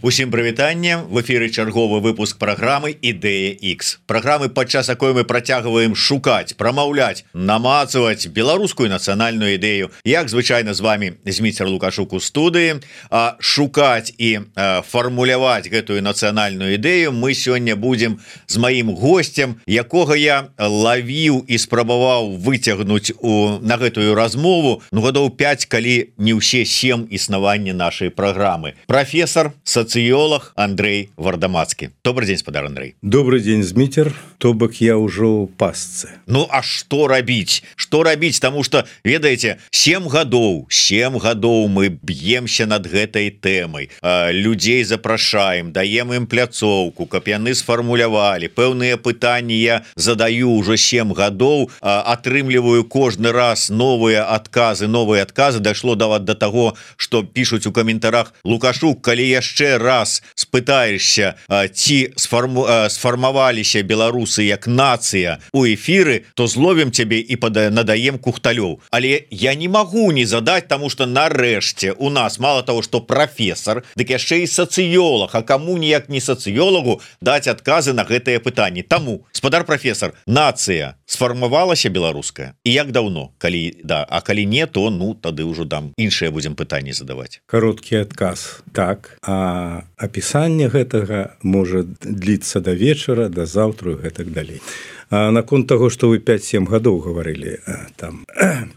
Усім прывітанне, в эфіры чарговы выпуск праграмы Ідэя X. Праграмы, падчас якой мы працягваем шукаць, прамаўляць, намацаваць беларускую нацыянальную ідэю. Як звычайна з вами Зміцер Лукашук у студыі, шукаць і фармуляваць гэтую нацыянальную ідэю мы сёння будзем з маім госцем, якога я лавіў і спрабаваў выцягнуць на гэтую размову гадоў 5, калі не ўсе 7 існавання нашай праграмы. Прафесор, социолог Андрей Вардамацкі. Добрый день, спадар Андрей. Добрый день, Змитер. То бок я ўжо ў пасцы. Ну, а што рабіць? Што рабіць? Таму што, ведаеце, 7 гадоў мы б'емся над гэтай тэмай. Людзей запрашаем, даем ім пляцоўку, каб яны сфармулявалі. Пэўныя пытанні я задаю ўжо 7 гадоў, атрымліваю кожны раз новыя адказы. Дайшло да таго, што пішуць у каментарах: Лукашук, калі яшчэ раз спытаешься, ці сфармаваліся беларусы як нацыя у эфіры, то зловім цябе і надаем кухталёў. Але я не магу не задаць, таму што нарэшце у нас мало того, што прафесор, дык яшчэ і сацыёлог, а каму ніяк не сацыёлагу даць адказы на гэтыя пытанні. Таму, спадар прафесор, нацыя сфармавалася беларуская? І як даўно? А калі не, то тады ўжо там іншыя будзем пытанні задаваць. Кароткі адказ. Так, а апісанне гэтага можа дліцца да вечара, да заўтра і гэтак далей. А наконт таго, што вы 5-7 гадоў гаварылі, там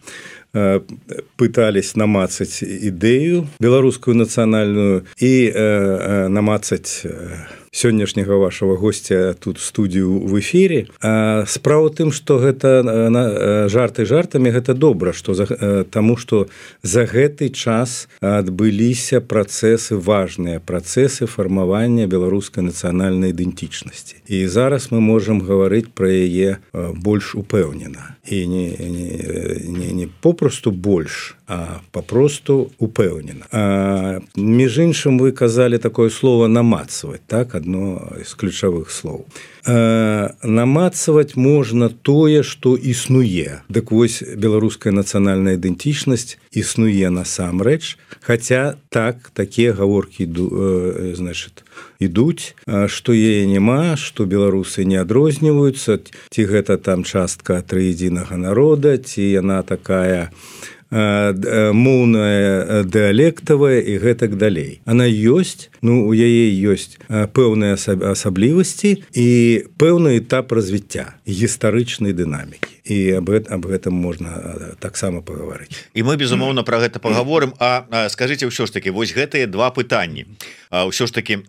пытались намацаць ідэю беларускую нацыянальную і намацаць сённяшняга вашего гостя тут студію в эфире. Справа тым, што гэта жарты жартамі, гэта добра, таму што за гэты час адбыліся працэсы, важныя працэсы фармавання беларускай нацыянальнай ідэнтычнасці. І зараз мы можам гаварыць пра яе больш упэўнена. І не попросту больш, а попросту упэўнена. Між іншым, вы казалі такое слово «намацаваць», так? Одно из ключевых слов. Намацаваць можна тое, што існуе. Дык вось беларуская нацыянальная ідэнтычнасць існуе насамрэч, хаця такія гаворкі ідуць, што яе няма, што беларусы не адрозніваюцца, ці гэта там частка трыедзінага народа, ці яна такая моўная, дыялектавая і гэтак далей. Она ёсць, у яе ёсць пэўныя асаблівасці і пэўны этап развіцця гістарычнай дынамікі. І об гэтым можна таксама пагаварыць. І мы, безумоўна, пра гэта пагаворым. А скажыце ўсё ж такі, вось гэтыя два пытанні. Ўсё ж такі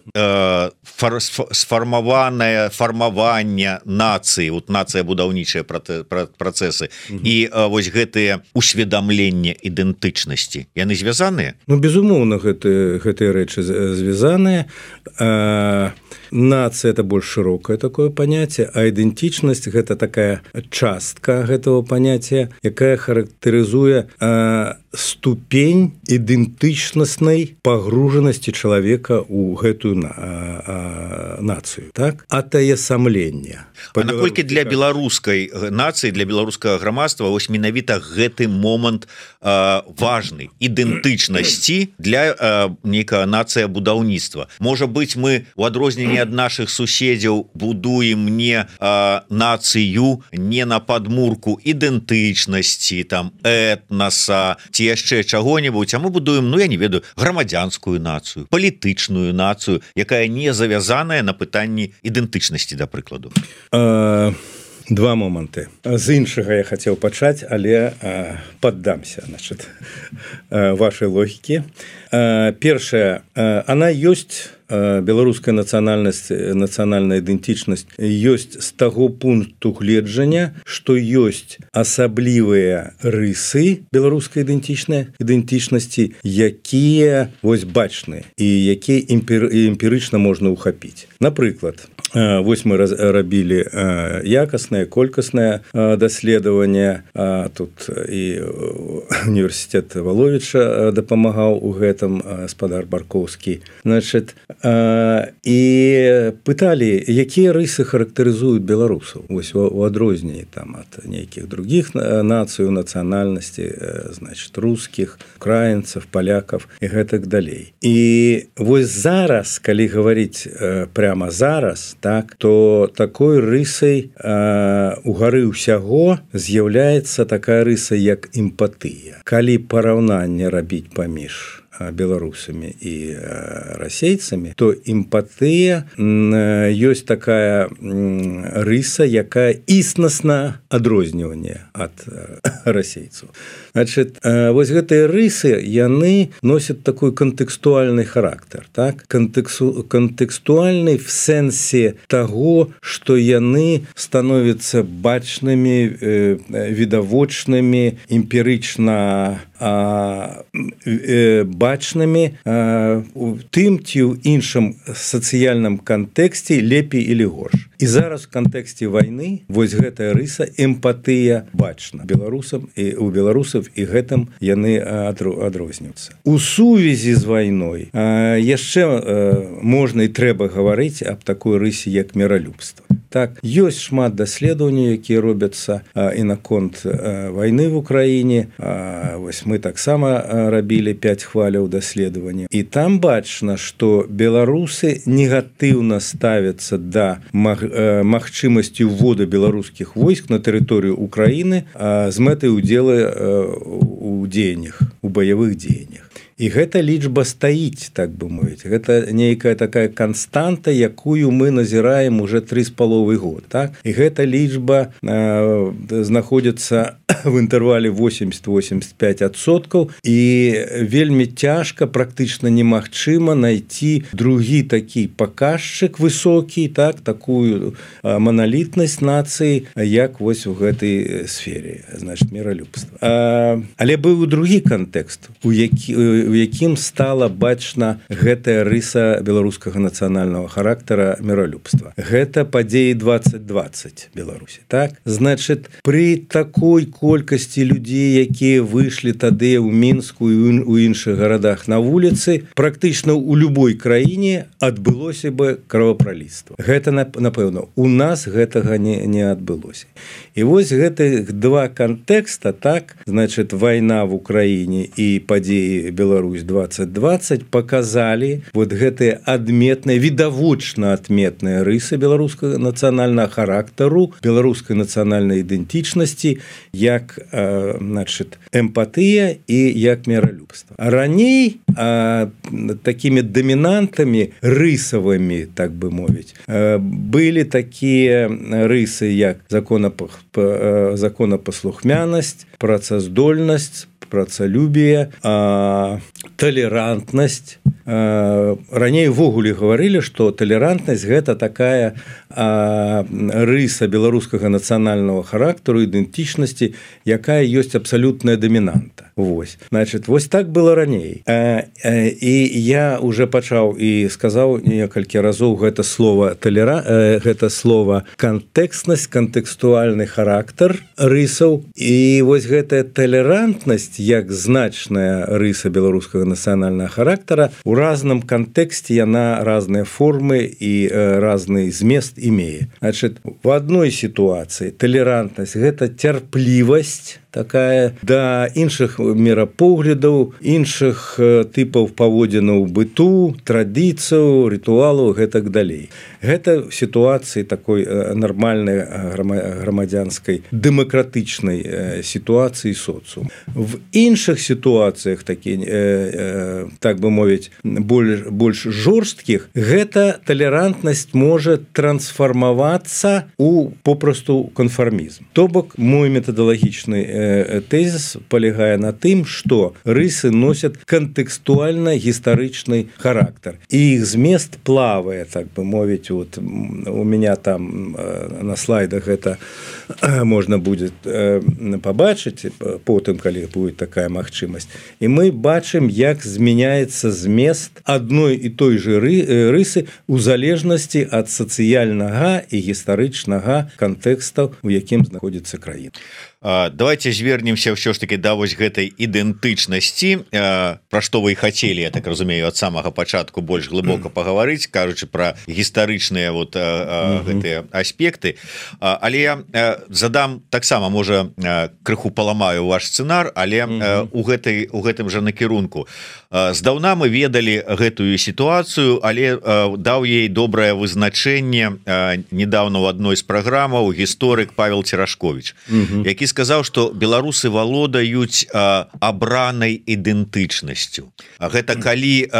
фармаванне нацыі, нацыя будаўнічыя працэсы, і вось гэтыя усведамленне ідэнтычнасці, яны звязаныя? Безумоўна, гэтыя рэчы звязаныя. Нация – это больш шырокае такое паняцце, а ідэнтычнасць – гэта такая частка гэтага паняцця, якая характарызуе ступень ідэнтычнаснай пагружанасці чалавека ў гэтую нацыю, так? Атаясамленне. А наколькі для беларускай нацыі, для беларускага грамадства вось менавіта гэты момант важны, ідэнтычнасці для нейкага нацыя будаўніцтва? Можа быць, мы у адрозненні ад наших суседзяў будуем не нацыю, не на падмурку ідэнтычнасці, там, этнаса, ці яшчэ чаго-небудзь, а мы будуем, я не ведаю, грамадзянскую нацыю, палітычную нацыю, якая не завязаная на пытанні ідэнтычнасці, да прыкладу. Два моманты. З іншага я хацеў пачаць, але паддамся, вашай логікі. Першае, она ёсць, беларуская нацыянальная ідэнтычнасць ёсць з таго пункту гледжання, што ёсць асаблівыя рысы беларускай ідэнтычнасці, якія вось бачныя і якія эмпірычна можна ўхапіць. Напрыклад, вось мы рабілі якаснае, колькаснае даследаванне, тут і універсітэт Валовіча дапамагаў у гэтым. гэтым спадар Баркоўскі. Значит, і пыталі, якія рысы характарызуюць беларусаў вось у адрозненні там ад нейкіх других нацый, нацыянальнасці, значит, русскіх, украінцаў, палякаў і гэтак далей. І вось зараз, калі гаварыць прямо зараз, так, то такой рысай у гары ўсяго з'яўляецца такая рыса, як эмпатыя. Калі параўнанне рабіць паміж беларусамі і расейцамі, то эмпатыя ёсць такая рыса, якая існасна адрозніванне ад расейцаў. Значит, вось гэтыя рысы, яны носят такой контекстуальны характар, так? Контекстуальны в сэнсе таго, што яны становяцца бачнымі, відавочнымі, эмпірычна бачнымі у тым ці ў іншым сацыяльным кантэксце лепей или горш. І зараз в кантэксце вайны вось гэтая рыса эмпатыя бачна беларусам і у беларусаў, і гэтым яны адрозніваюцца. У сувязі з вайной яшчэ можна і трэба гаварыць аб такой рысе, як міралюбства. Так, ёсць шмат даследаванняў, якія робяцца і наконт вайны в Украіне. Вось мы таксама рабілі 5 хваляў даследавання. І там бачна, што беларусы негатыўна ставяцца да магчымасці ўводу беларускіх войск на тэрыторыю Украіны з мэтай удзелу у дзеяннях, у баявых дзеяннях. І гэта лічба стаіць, так бы мовіць. Гэта нейкая такая канстанта, якую мы назіраем уже 3,5 год. Так? І гэта лічба знаходзіцца в інтэрвале 80-85%, і вельмі цяжка, практычна немагчыма найти другі такі паказчык высокі, так, такую маналітнасць нацыі, як вось у гэтай сфере, значит, міралюбства. Але быў другі кантэкст, у якім стала бачна гэтая рыса беларускага нацыянальнага характара міралюбства. Гэта падзеі 2020 Беларусі. Так? Значит, при такой колькасці людзей, якія выйшлі тады ў Мінску і ў іншых гарадах на вуліцы, практычна ў любой краіне адбылося бы кровапраліцтва. Гэта, напэўна, у нас гэтага не адбылося. І вось гэтых два кантэкста, так, значит, вайна в Украіне і падзеі Беларусь 2020 показалі вот гэтыя адметныя, відавочна адметныя рысы беларускага нацыянальнага характару, беларускай нацыянальнай ідэнтычнасці, як, значит, эмпатыя і як міралюбства. А раней такімі дамінантамі рысавымі, так бы мовіць, былі такія рысы, як законапаслухмянасць, працаздольнасць, працалюбие, толерантность. Раней увогуле гаварылі, што толерантнасць гэта такая рыса беларускага нацыянальнага характару, ідэнтычнасці, якая ёсць абсалютная дамінанта. Вось. Значит, вось так было раней. І я уже пачаў і сказаў некалькі разоў гэта слова гэта слова кантэкстнасць, кантэкстуальны характар рысаў. І вось гэтая толерантнасць, як значная рыса беларускага нацыянальнага характара, у разным кантэксце яна разныя формы і разны змест имее. Значит, в одной ситуации толерантнасць гэта цярплівасць такая да іншых мірапоглядаў, іншых тыпаў паводзінаў быту, традыцыяў, рытуалаў, гэтак далей. Гэта в сітуацыі такой нармальнай грамадзянскай дэмакратычнай сітуацыі соцыум. В іншых сітуацыях такі, так бы мовіць, больш жорсткіх, гэта талерантнасць можа трансфармавацца у попросту канфармізм. То бок, мой метадалагічны тезіс палягае на тым, што рысы носят кантэкстуальна-гістарычны характар. І іх змест плавае, так бы мовіць, вот у меня там на слайдах гэта можна будзе пабачыць потым, калі будет такая магчымасць. І мы бачым, як змяняецца змест адной і той же рысы у залежнасці ад сацыяльнага і гістарычнага кантэкстаў, у якім знаходзіцца краіна. давайте звернемся ўсё ж таки да вось гэтай ідэнтычнасці, пра што вы хацелі, я так разумею, ад самага пачатку больш глыбока пагаварыць, кажучы пра гістарычныя вот гэтыя аспекты. Але я задам таксама, можа, крыху паламаю ваш сцэнар, але у гэтым жа накірунку. Здаўна мы ведалі гэтую сітуацыю, але даў ей добрае вызначэнне недавно ў адной з праграмаў гісторык Павел Церашковіч, які сказаў, што беларусы валодаюць абранай ідэнтычнасцю. Гэта калі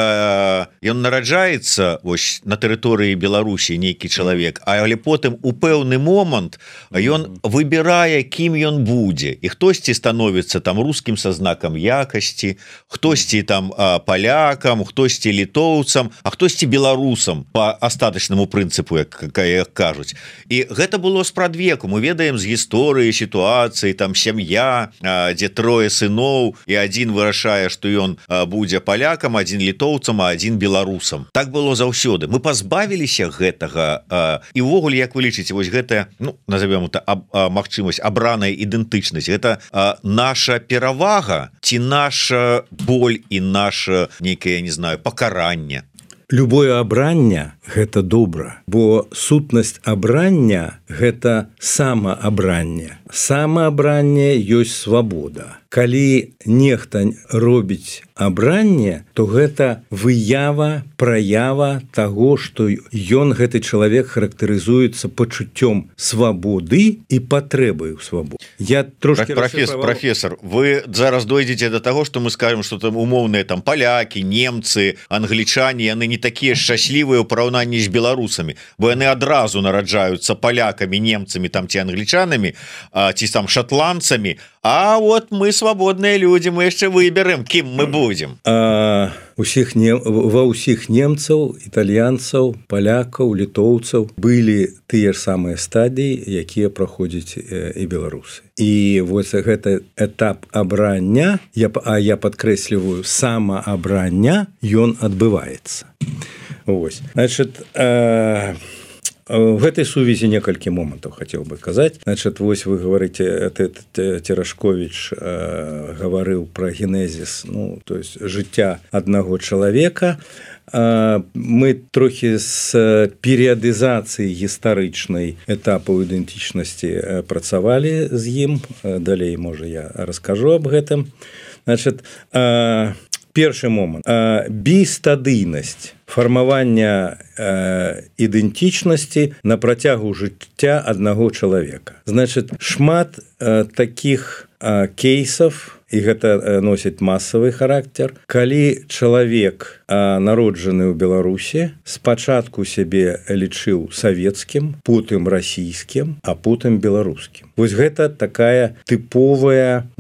ён нараджаецца вось на тэрыторыі Беларусі нейкі чалавек, але потым у пэўны момант ён выбірае, кім ён будзе, і хтосьці становіцца там рускім са знакам якасці, хтосьці там палякам, хтосьці літоўцам, а хтосьці беларусам по астатачнаму прынцыпу, як кажуць. І гэта было спрадвеку. Мы ведаем з гісторыі сітуацыі, там сям'я, дзе трое сыноў, і адзін вырашае, што ён будзе палякам, адзін літоўцам, а адзін беларусам. Так было заўсёды. Мы пазбавіліся гэтага, і ўвогуле, як вы лічыце, вось гэтая, ну, назовем это магчымасць абраная ідэнтычнасць, гэта наша перавага ці наша боль і наша некае, не знаю, пакаранне? Любое абранне – гэта добра, бо сутнасць абрання – гэта самаабранне. Самаабранне ёсць свабода. Калі нехта робіць абранне, то гэта выява, праява таго, што ён, гэты чалавек, характарызуецца пачуццём свабоды і патрэбай у свабоды. Я трошки профессор, вы зараз дойдзеце до таго, што мы скажем, што там умоўныя там палякі, немцы, англічане, яны не такія шчаслівыя ў параўнанні з беларусамі, бо яны адразу нараджаюцца палякамі, немцамі там ці англічанамі, ці там шотландцамі. А вот мы свабодныя людзі, мы яшчэ выберем, кім мы будзем. Ва ўсіх немцаў, італьянцаў, палякаў, літоўцаў былі тыя ж самыя стадыі, якія праходзяць і беларусы. І вось гэты этап абрання, я падкрэсліваю, самаабрання, ён адбываецца. Вось. Значит, в этой сувязі некалькі момантаў хацеў бы казаць. Значит, вось вы говорите, Церашковіч гаварыў пра генезіс, ну, то есть жыцця аднаго чалавека. Мы трохі з перыядызацыі гістарычнай этапу ідэнтычнасці працавалі з ім. Далей, можа, я раскажу аб гэтым. Значит, першы момант. Бістадыйнасць фармавання ідэнтычнасці на працягу жыцця аднаго чалавека. Значит, шмат такіх кейсаў, і гэта носіць масавы характар, калі чалавек, народжаны ў Беларусі, спачатку сябе лічыў савецкім, потым расійскім, а потым беларускім. Вось гэта такая тыповая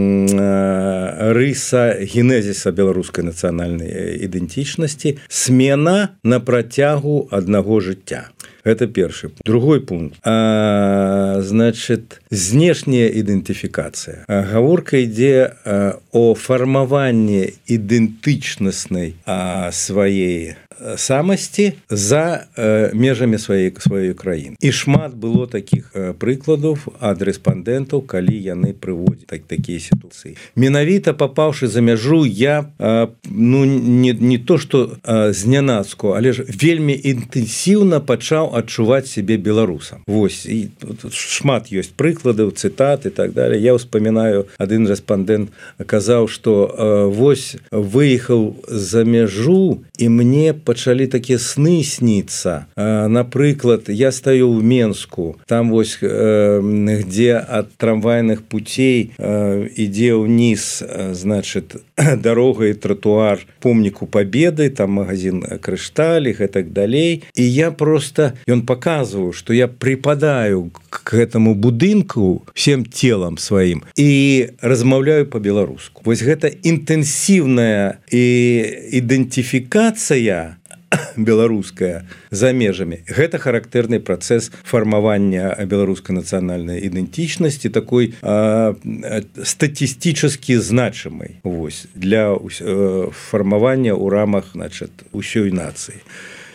рыса генезіса беларускай нацыянальнай ідэнтычнасці, смена на працягу аднаго жыцця. Это першы. Другой пункт. Значит, знешняя ідэнтыфікацыя. Гаворка ідзе о фармаванні ідэнтычнаснай сваей самасці за межамі сваёй краіны. І шмат было такіх прыкладаў ад рэспандэнтаў, калі яны прыводзяць такія сітуацыі. Менавіта папаўшы за мяжу, я не то што знянацку, але ж вельмі інтэнсіўна пачаў адчуваць сябе беларусам. Вось, і шмат ёсць прыкладаў, цытат і так далее. Я ўспамінаю, адзін рэспандэнт казаў, што вось выехаў за мяжу, і мне пачалі такія сны сніцца. Напрыклад, я стаю ў Менску, там вось, где ад трамвайных путей ідзе ўніз, значит, дарога і тротуар помніку Победы, там магазин Крышталь і гэтак далей. І я просто, ён паказваў, што я припадаю к гэтаму будынку всем телам сваім і размаўляю по-беларуску. Вось гэта інтэнсіўная ідэнтыфікацыя беларуская за межамі. Гэта характэрны працэс фармавання беларускай нацыянальнай ідэнтычнасці, такой статістычна значымай, вось, для фармавання ў рамах, значит, усёй нацыі.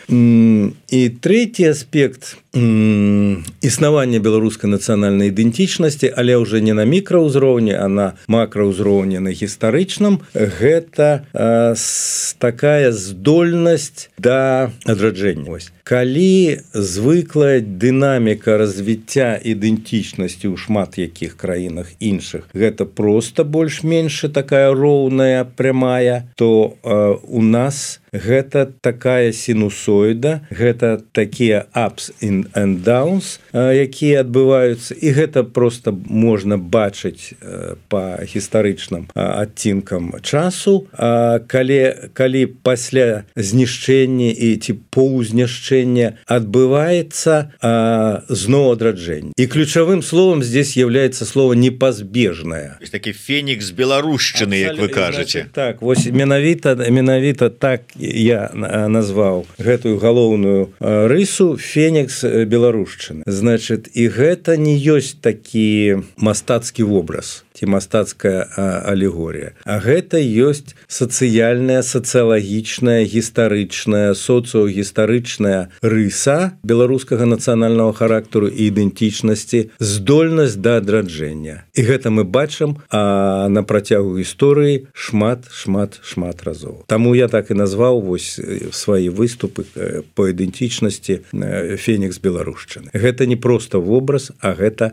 І трэці аспект існавання беларускай нацыянальнай ідэнтычнасці, але ўжо не на мікраўзроўні, а на макраўзроўні, на гістарычным, гэта такая здольнасць да адраджэння. Калі звыклая дынаміка развіцця ідэнтычнасці ў шмат якіх краінах іншых, гэта проста больш-менш такая роўная, прямая, то у нас гэта такая сінусоіда, гэта такія ups and downs, якія адбываюцца, і гэта проста можна бачыць па гістарычным адцінкам часу. Калі пасля знішчэння і ці паўзнішчэння адбываецца зноў адраджэнне. І ключавым словом здесь является слово непазбежнае. Такі фенікс беларушчыны, як вы кажаце. Так, вось менавіта так я назваў гэтую галоўную рысу фенікс беларушчыны. Значит, і гэта не ёсць такі мастацкі вобраз ці мастацкая алегорія, а гэта ёсць сацыяльная, сацыялагічная, гістарычная, соцыягістарычная рыса беларускага нацыянальнага характару і ідэнтычнасці, здольнасць да адраджэння. І гэта мы бачым на працягу гісторыі шмат разоў. Таму я так і назваў вось свае выступы па ідэнтычнасці фенікс беларушчыны. Гэта не проста вобраз, а гэта,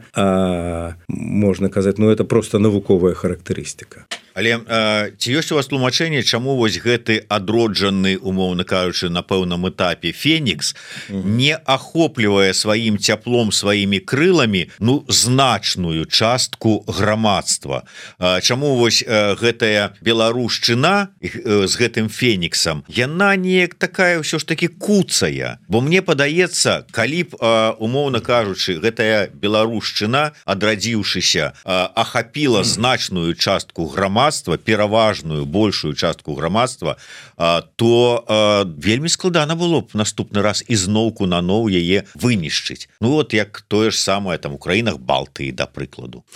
можна казаць, это проста навуковая характарыстыка. Але ці ёсць у вас тлумачэнне, чаму вось гэты адроджаны, умоўна кажучы, на пэўным этапе фенікс не ахоплівае сваім цяплом, сваімі крыламі значную частку грамадства? Чаму вось гэтая беларушчына з гэтым феніксам, яна неяк такая ўсё ж таки куцая? Бо мне падаецца, калі б, умоўна кажучы, гэтая беларушчына, адрадзіўшыся, ахапіла значную частку грамадства, пераважную, большую частку грамадства, то вельмі складана было б наступны раз ізноўку наноў яе вынішчыць. Як тое ж самае там у краінах Балтыі, да прыкладу.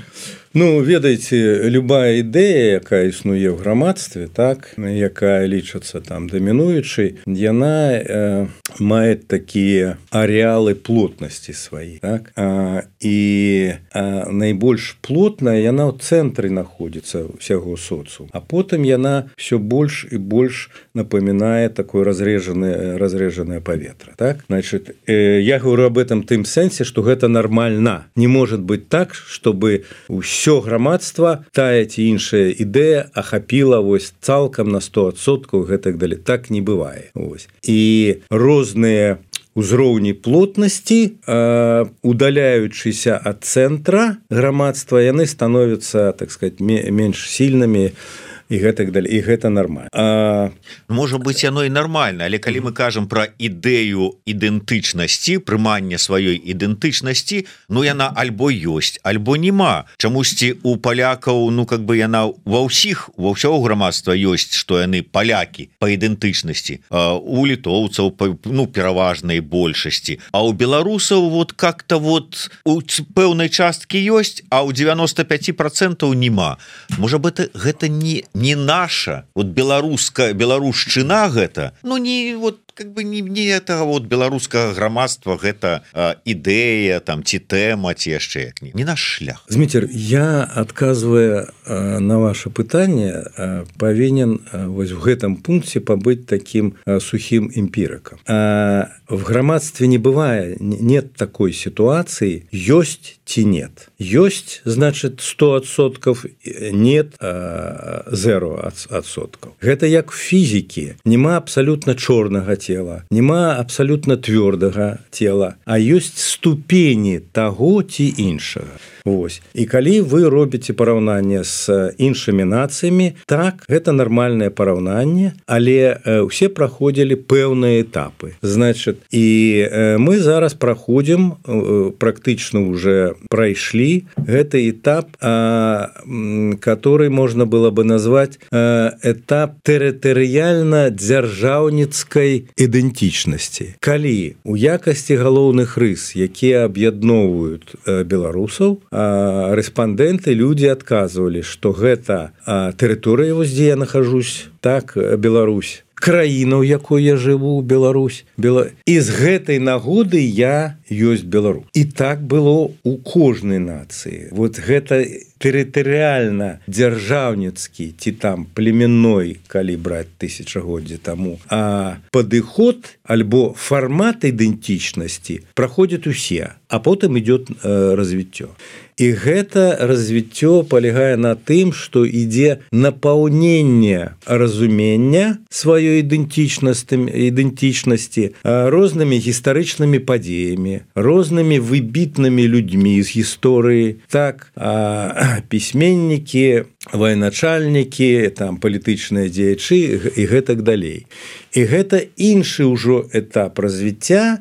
Ведаеце, любая ідэя, якая існуе ў грамадстве, так, якая лічыцца там дамінуючай, яна мае такія арэалы плотнасці свае, так? І найбольш плотная яна ў цэнтры знаходзіцца ўсяго соцыуму, а потым яна ўсё больш і больш напамінае такое разрэжанае паветра, так? Значит, я говорю об этом тым сэнсе, што гэта нармальна. Не может быть так, чтобы ўсё грамадства, тая ці іншая ідэя ахапіла вось цалкам на 100% гэтак далей. Так не бывае. Вось. І розныя узроўні плотнасці, удаляючыся ад цэнтра грамадства, яны становяцца, так сказать, менш сільнымі, і гэтак далей, і гэта нармальна. Можа быць, яно і нармальна, але калі мы кажам пра ідэю ідэнтычнасці, прымання сваёй ідэнтычнасці, яна альбо ёсць, альбо няма. Чамусьці у палякаў, яна ва ўсяго грамадства ёсць, што яны палякі па ідэнтычнасці, у літоўцаў пераважнай большасці, а у беларусаў как-то у пэўнай часткі ёсць, а ў 95% няма. Можа быць, гэта не наша, беларушчына гэта, не этого беларускага грамадства, гэта ідэя там ці тэма, ці яшчэ як не наш шлях. Зміцер, я, адказвая на ваше пытанне, павінен вось в гэтым пункце пабыць таким сухим эмпірыкам. В грамадстве не бывае, нет такой ситуации, ёсць ці нет. Ёсць, значит, 100%, нет 0%. Гэта як в фізікі. Нема абсалютна чорнага тела, нема абсалютна твёрдага тела, а ёсць ступені таго ці іншага. Вось. І калі вы робіце параўнанне з іншымі нацыямі, так, гэта нармальнае параўнанне, але ўсе праходзілі пэўныя этапы. Значит, і мы зараз праходзім, практычна уже прайшлі гэты этап, который можно было бы назвать этап тэрытарыяльна-дзяржаўніцкай ідэнтычнасці. Калі у якасці галоўных рыс, якія аб'ядноўваюць беларусаў, рэспандэнты, людзі адказвалі, што гэта тэрыторыя, дзе я нахожусь, так, Беларусь, краіна, у якой я жыву, Беларусь. І з гэтай нагоды я ёсць беларус. І так было у кожнай нацыі. Вот гэта тэрытарыяльна дзяржаўніцкі ці там племянной, калі браць тысячагоддзя таму, а падыход альбо фармат ідэнтычнасці праходзяць усе, а потым ідёт развіццё. І гэта развіццё палягае на тым, што ідзе напаўненне разумення сваёй ідэнтычнасці рознымі гістарычнымі падзеямі, рознымі выбітнымі людзьмі з гісторыі, так, пісьменнікі, военачальнікі, там палітычныя дзеячы і гэтак далей. І гэта іншы ўжо этап развіцця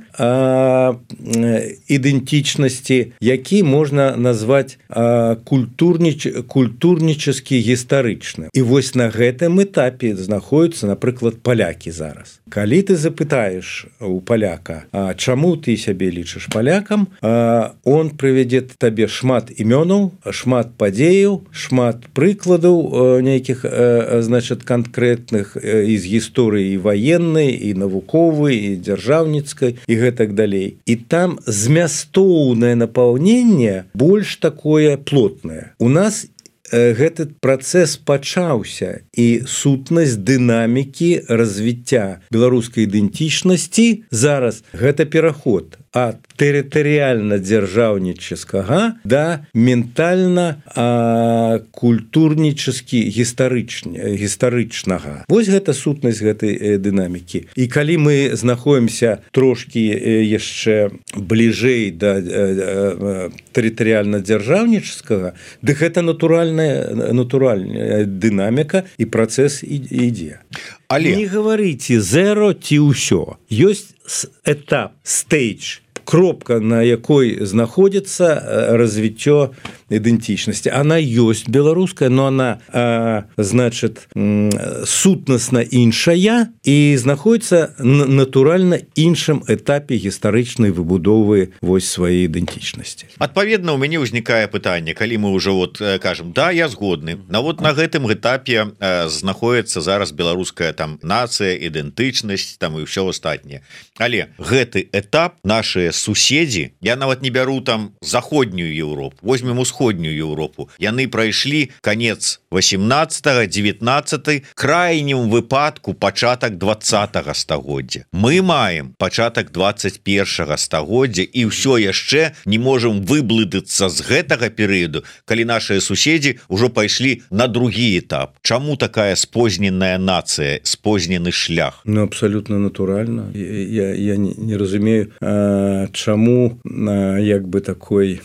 ідэнтычнасці, які можна назваць культурнічаскі гістарычны. І вось на гэтым этапе знаходзяцца, напрыклад, палякі зараз. Калі ты запытаеш у паляка, чаму ты сябе лічыш палякам, он прывядзе табе шмат імёнаў, шмат падзеяў, шмат прыкладаў нейкіх, значит, канкрэтных з гісторыі ваеннай, і навуковай, і дзяржаўніцкай, і гэтак далей. І там змястоўнае напаўненне больш такое плотнае. У нас гэты працэс пачаўся, і сутнасць дынамікі развіцця беларускай ідэнтычнасці зараз гэта пераход ад тэрытарыяльна-дзяржаўнічаскага да ментальна-культурнічаскі гістарычнага. Вось гэта сутнасць гэтай дынамікі. І калі мы знаходзімся трошкі яшчэ бліжэй да тэрытарыяльна-дзяржаўнічаскага, дык гэта натуральная дынаміка і працэс ідзе. Але не гаварыце зеро ці ўсё. Ёсць этап, stage, кропка, на якой знаходзіцца развіццё ідэнтычнасці. Она ёсць беларуская, но она, значит, сутнасна іншая і знаходзіцца натуральна іншым этапе гістарычнай выбудовы вось сваёй ідэнтычнасці. Адпаведна, у мяне ўзнікае пытанне, калі мы ўжо вот кажам, да, я згодны, но вот на гэтым этапе знаходіцца зараз беларуская там нацыя, ідэнтычнасць там і ўсё астатняе. Але гэты этап нашыя суседзі, я нават не бяру там заходнюю Еўропу, возьмем усходнюю Еўропу, яны прайшлі канец 18-19, крайнім выпадку пачатак 20-го стагоддзя. Мы маем пачатак 21-го стагоддзя і ўсё яшчэ не можам выблыдацца з гэтага перыяду, калі нашыя суседзі ўжо пайшлі на другі этап. Чаму такая спозненая нацыя, спознены шлях? Ну, абсолютно натуральна. Я не разумею, чаму як бы такой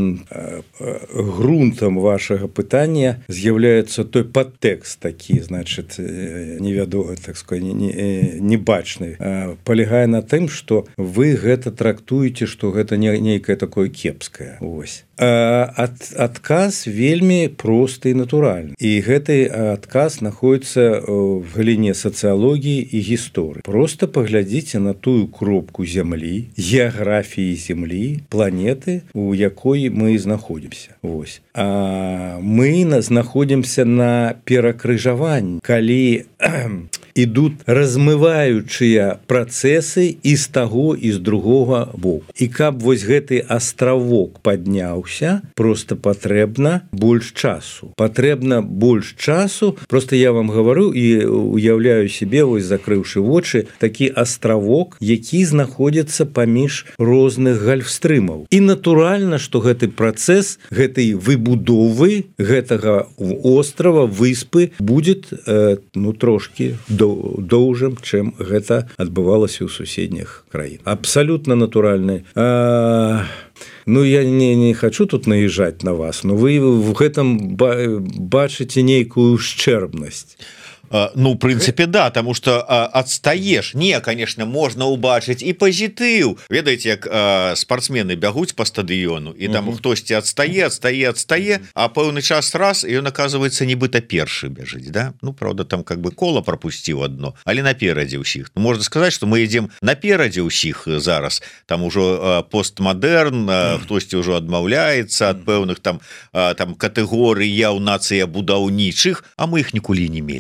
грунтам вашага пытання з'яўляецца той падтэкст такі, значит, невядомы, так сказать, небачны. Палягае на тым, што вы гэта трактуеце, што гэта нейкае такое кепскае. Вось. Адказ вельмі просты і натуральны. І гэты адказ знаходіцца в галіне сацыялогіі і гісторыі. Просто паглядзіце на тую кропку зямлі, геаграфіі зямлі, планеты, у якой мы знаходзімся. Вось. Мы знаходзімся на перакрыжаванні, калі ідуць размываючыя працэсы і з таго, і з другога боку. І каб вось гэты астравок падняўся, просто патрэбна больш часу. Патрэбна больш часу. Просто я вам гавару і уяўляю себе, вось закрыўшы вочы, такі астравок, які знаходзіцца паміж розных гальфстрымаў. І натуральна, што гэты працэс гэтай выбудовы гэтага острава, выспы будзе трошкі доўжым, чым гэта адбывалася ў суседніх краін. Абсалютна натуральны. Ну, я не хочу тут наезжать на вас, но вы в гэтым бачыце нейкую ушчэрбнасць. Ну, в принципе, да, потому что отстаешь. Не, конечно, можно убачить и позитив. Ведаете, как спортсмены бегут по стадиону, и там хтосьці отстае, а пэўны час раз, и он, оказывается, нібыта першы бежить, да? Ну, правда, там как бы кола пропустил одно, але наперадзе ўсіх. Ну, можно сказать, что мы идем наперадзе ўсіх зараз. Там уже постмодерн, хтосьці уже адмаўляется от пэўных там катэгорый, я у нацыя будаўнічых, а мы их ніколі не мели. И мы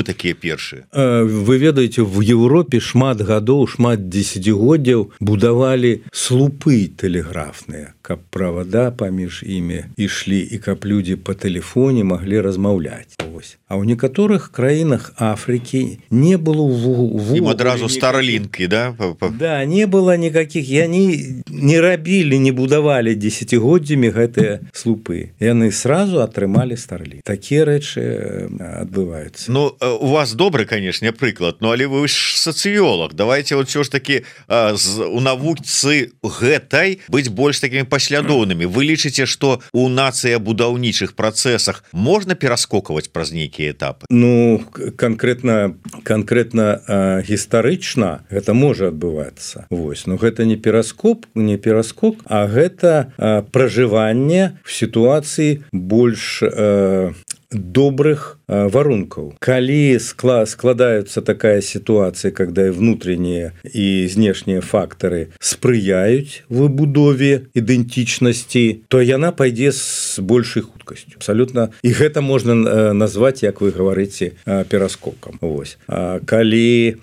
такія першыя? Вы ведаеце, в Еўропе шмат гадоў, шмат дзесяцігоддзяў будавалі слупы тэлеграфныя, каб правада паміж імі ішлі і каб людзі па тэлефоне маглі размаўляць. А ў некаторых краінах Афрыкі не было ім адразу старлінкі, да? Да, не было никаких, яны не рабілі, не будавалі дзесяцігоддзямі гэтыя слупы. Яны сразу атрымалі старлінк. Такія рэчы адбываюцца. Ну, у вас добры, конечно, прыклад, но але вы ж сацыёлог. Давайте вот все ж таки у навуцы гэтай быць больш такімі паслядоўнымі. Вы лічыце, што у нацыябудаўнічых працэсах можна пераскокваць праз нейкія этапы? Ну, конкретна гістарычна гэта можа адбывацца. Вось, но гэта не пераскок, а гэта пражыванне в сітуацыі больш добрых варункаў. Калі складаецца такая сітуацыя, когда і внутреннія і знешнія фактары спрыяюць выбудове ідэнтычнасці, то яна пайдзе з большай хуткасцю. Абсолютно. І гэта можна назваць, як вы гаварыце, пераскокам. Вось. Калі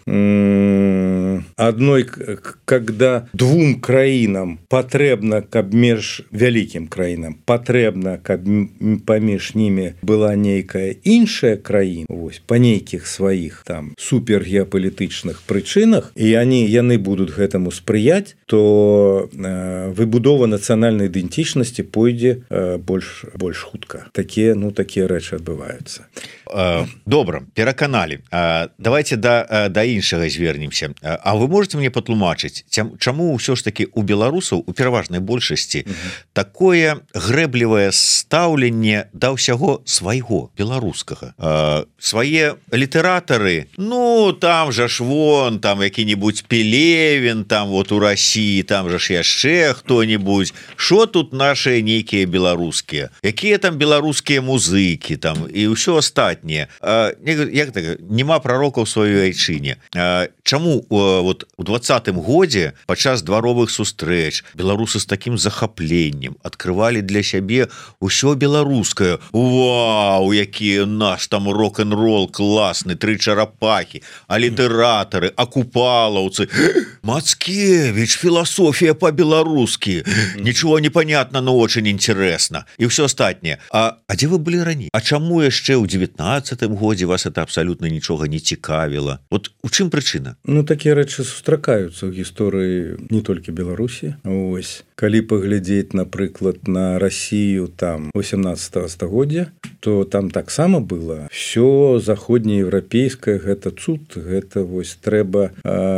когда двум краінам патрэбна, каб між вялікім краінам патрэбна, каб паміж німі была нейкая іншая краіна, вось, па нейкіх сваіх там супергеапалітычных прычынах, і яны будуць гэтаму спрыяць, то выбудова нацыянальнай ідэнтычнасці пойдзе больш хутка. Такія рэчы адбываюцца. Добра, пераканалі. Давайте да іншага звернемся. А вы можете мне патлумачыць, чаму ўсё ж таки у беларусаў у пераважнай большасці такое грэблівае стаўленне да ўсяго свайго беларускага? Свае літаратары, ну там жа ж вон, там які-небудзь Пелевін, там вот у России, там жа ж яшчэ хто-небудзь. Шо тут наши нейкія беларускія? Якія там беларускія музыкі там і ўсё астатняе? Як так, нема прарока ў сваёй айчыне. Чаму вот у 20-м годзе падчас дваровых сустрэч беларусы з такім захапленнем адкрывалі для сябе ўсё беларускае. Вау, які наш там рок-н-рол класны, 3 чарапахі, а літаратары, а купалаўцы. Мацкевич, философия по-белорусски. Ничего не понятно, но очень интересно. И все остальное. А где вы были ранее? А чему еще у 19-м году вас это абсолютно ничего не цікавило? Вот у чым причина? Ну, такие речи сустракаются в истории не только Беларуси. Ось. Калі паглядзець, напрыклад, на Россию там 18 стагоддзя, то там таксама было все заходнееўрапейскае, гэта цуд, гэта вось трэба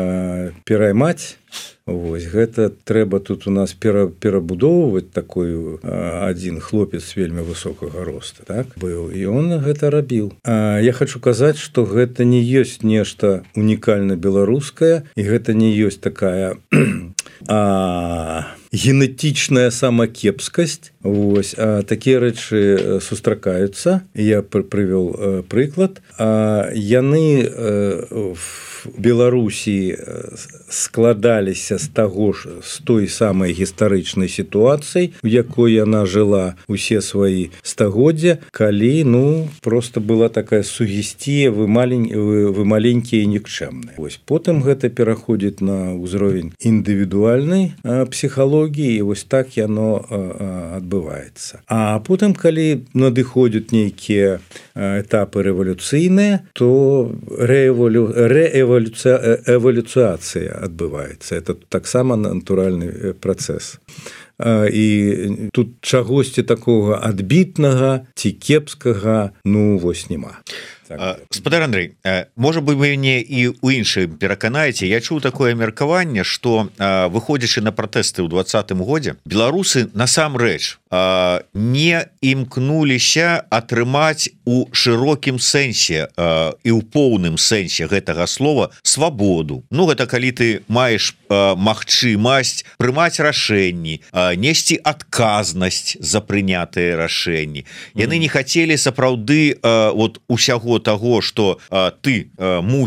пераймаць. Вось, гэта трэба тут у нас перабудоўваць такой адзін хлопец вельмі высокага роста, так, быў, і он гэта рабіў. Я хочу казаць, што гэта не ёсць нешта унікальна беларускае, і гэта не ёсць такая генетычная самакепскасць. Вось, такія рэчы сустракаюцца. Я прывёл прыклад. Яны в Беларусі складаліся з той самай гістарычнай сітуацыі, у якой яна жыла усе свае стагоддзя, калі, просто была такая сугестія, вы маленькія і нікчэмныя. Вось, потым гэта пераходзіць на ўзровень індывідуальнай псіхалогіі, і вось так яно адбываецца. А потым, калі надыходзяць нейкія этапы рэвалюцыйныя, то эволюцыяцыя адбываецца. Это таксама натуральны працэс. І тут чагосьці такога адбітнага ці кепскага, вось няма. Спадар Андрэй, можа бы вы мяне і ў іншым пераканаеце, я чуў такое меркаванне, што выходзячы на пратэсты ў 20-м годзе, беларусы насамрэч не імкнуліся атрымаць у шырокім сэнсе і ў поўным сэнсе гэтага слова свабоду. Гэта калі ты маеш магчымасць прымаць рашэнні, несці адказнасць за прынятыя рашэнні. Яны не хацелі сапраўды усяго таго, што ты мусіш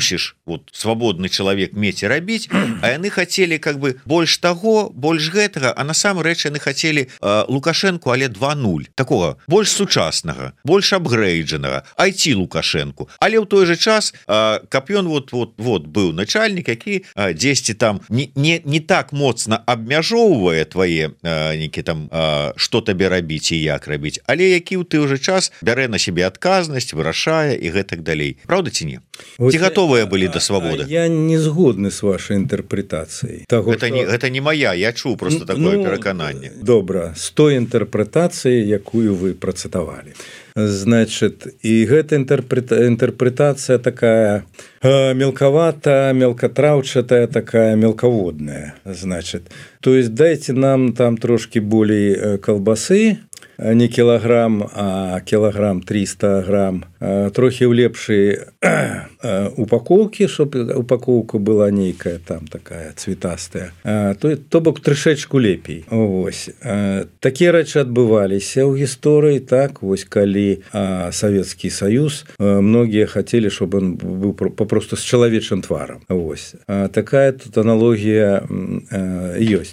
вот свабодны чалавек мець і рабіць, а яны хацелі как бы больш таго, больш гэтага, а насамрэч яны хацелі Лукашенко, але 2.0 такого больш сучаснага, больш апгрейджанага IT Лукашенко, але ў той же час каб ён вот быў начальнік, які дзесьці там не так моцна абмяжоўвае твае нейкі там што табе рабіць і як рабіць, але які ў той же час бярэ на себе адказнасць, вырашае і гэтак далей. Правда ці не? Ці гатовыя былі да свабоды? Я не згодны з вашай інтэрпрэтацыяй. Гэта не моя, я чуў просто такое перакананне. Добра, з той інтэрпрэтацыяй, якую вы працытавалі. Значит, і гэта інтэрпрэтацыя такая мелковата, мелкотраўчатая, такая мелководная. Значит, то есть дайте нам там трошки болей колбасы, не килограмм, а килограмм 300 грамм, трохи ў лепшай упаковки, чтобы упаковка была нейкая там такая цветастая, то бок трышечку лепей. Вось. Такія рэчы адбываліся ў гісторыі, так, вось калі Савецкі Саюз, многія хацелі, чтобы он быў попросту з чалавечым тварам. Вось. Такая тут аналогія ёсць.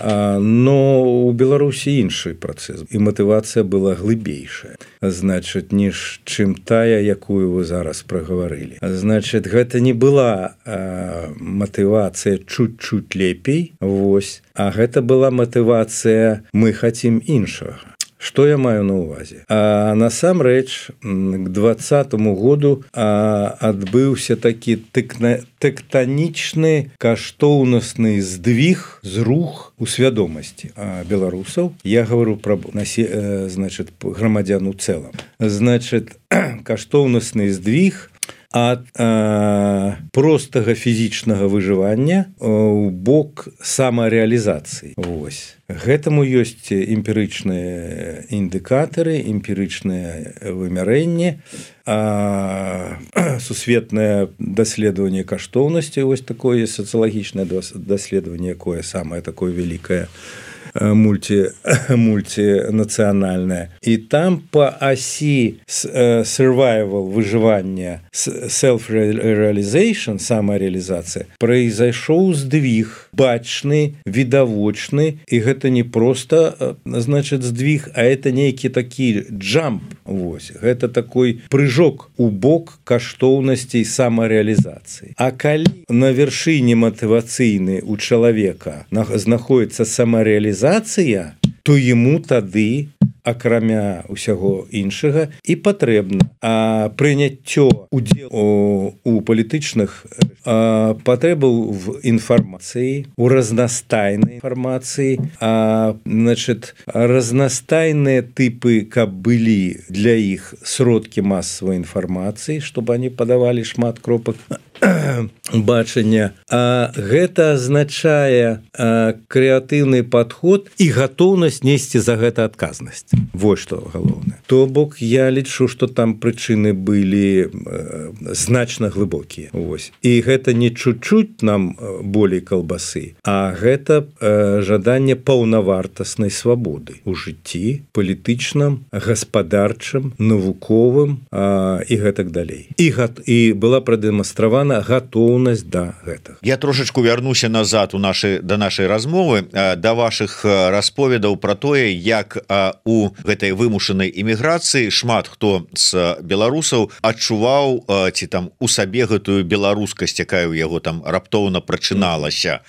Но у Беларусі іншы працэс, і матывацыя была глыбейшая, значит, ніж чым тая, якую вы зараз прагаварылі. Значит, гэта не была матывацыя чуть-чуть лепей, вось, а гэта была матывацыя «мы хацім іншага». Што я маю на ўвазе? Насамрэч, к 2020 году адбыўся такі тэктанічны каштоўнасны здвиг, зрух у свядомасці беларусаў. Я гавару пра значит, грамадзян у цэлым. Значит, каштоўнасны здвиг ад простага фізічнага выжывання ў бок самарэалізацыі. Вось. Гэтаму ёсць эмпірычныя індыкатары, эмпірычныя вымярэнні, сусветнае даследаванне каштоўнасці, вось такое сацыялагічнае даследаванне, якое самае такое вялікае, мультинацыянальная. І там по асі survival, выжывання, self-realization, самареалізацыя, произошел сдвиг бачны, відавочны, і гэта не просто, значит, сдвиг, а это нейкі такі джамп. Вось. Гэта такой прыжок у бок каштоўнасцей самареалізацыі. А калі на вяршыні матывацыйнай у чалавека знаходіцца самареалізацыя, то ему тады, акрамя ўсяго іншага, і патрэбна прыняццё удзелу у палітычных патрэбаў в інфармацыі, у разнастайнай інфармацыі, значит, разнастайныя тыпы, каб былі для іх сродкі масавай інфармацыі, чтобы они падавалі шмат кропак бачання. Гэта азначае крэатыўны падход і гатоўнасць несці за гэта адказнасць. Вось што галоўнае. То бок я лічу, што там прычыны былі значна глыбокія. Вось. І гэта не чуть-чуть нам болей калбасы, а гэта жаданне паўнавартаснай свабоды ў жыцці, палітычным, гаспадарчым, навуковым і гэтак далей. І была прадэманстравана гатоўнасць да гэтага. Я трошачку вярнуся назад да нашай размовы, да вашых расповедаў пра тое, як у гэтай вымушанай эміграцыі шмат хто з беларусаў адчуваў ці там у сабе гэтую беларускасць, якая ў яго там раптоўна прачыналася.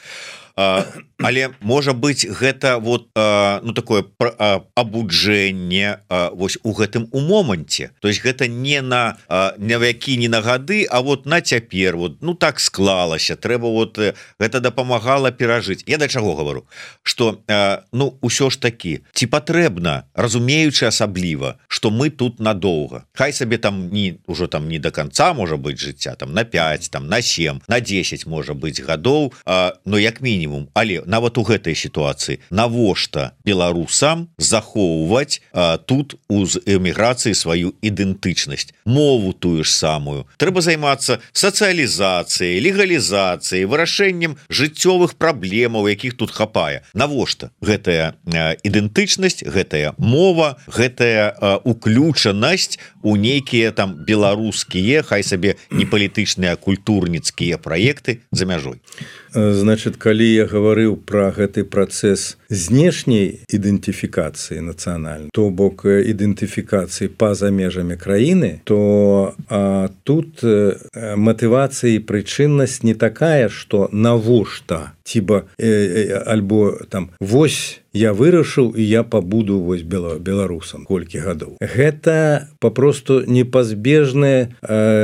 Але можа быць гэта вот ну такое абуджэнне вось у гэтым у моманце, то есть гэта не на вякі, не на гады, а вот на цяпер вот, ну так склалася, трэба вот гэта дапамагала перажыць. Я да чаго гавару, что ну ўсё ж такі ці патрэбна, разумеючы асабліва, что мы тут надоўга, хай сабе там ўжо там не до конца можа быць жыцця, там на 5, там на 7, на 10 можа быць гадоў, но як мінімум мінімум. Але нават у гэтай сітуацыі навошта беларусам захоўваць тут у эміграцыі сваю ідэнтычнасць, мову тую ж самую. Трэба займацца сацыялізацыяй, легалізацыяй, вырашэннем жыццёвых праблемаў, якіх тут хапае. Навошта гэтая ідэнтычнасць, гэтая мова, гэтая уключанасць у нейкія там беларускія, хай сабе не палітычныя, а культурніцкія праекты за мяжой. Значит, калі я гаварыў пра гэты працэс знешняй ідэнтыфікацыі нацыянальнай, то бок ідэнтыфікацыі па-за межамі краіны, то тут матывацыя і прычыннасць не такая, што навошта, ціба альбо там вось я вырашыў і я пабуду вось беларусам колькі гадоў. Гэта папросту непазбежны